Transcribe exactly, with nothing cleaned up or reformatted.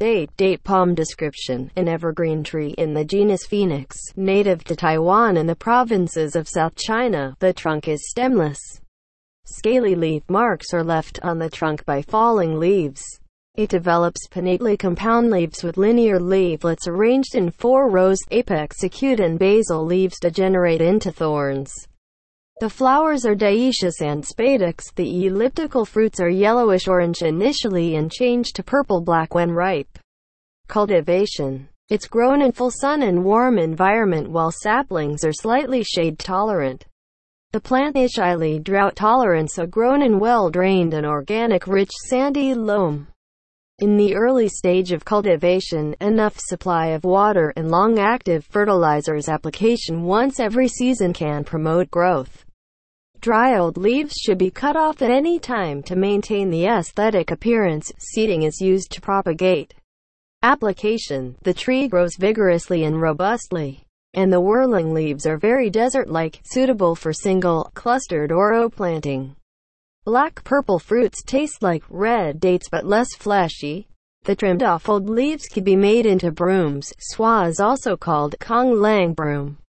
date. Date palm description: an evergreen tree in the genus Phoenix, native to Taiwan and the provinces of South China. The trunk is stemless. Scaly leaf marks are left on the trunk by falling leaves. It develops pinnately compound leaves with linear leaflets arranged in four rows. Apex acute and basal leaves degenerate into thorns. The flowers are dioecious and spadix. The elliptical fruits are yellowish-orange initially and change to purple-black when ripe. Cultivation: it's grown in full sun and warm environment, while saplings are slightly shade-tolerant. The plant is highly drought-tolerant, so grown in well-drained and organic rich sandy loam. In the early stage of cultivation, enough supply of water and long-active fertilizers application once every season can promote growth. Dry old leaves should be cut off at any time to maintain the aesthetic appearance. Seeding is used to propagate. Application: the tree grows vigorously and robustly, and the whirling leaves are very desert-like, suitable for single, clustered or row planting. Black-purple fruits taste like red dates but less fleshy. The trimmed off old leaves could be made into brooms. Swa is also called Kong Lang broom.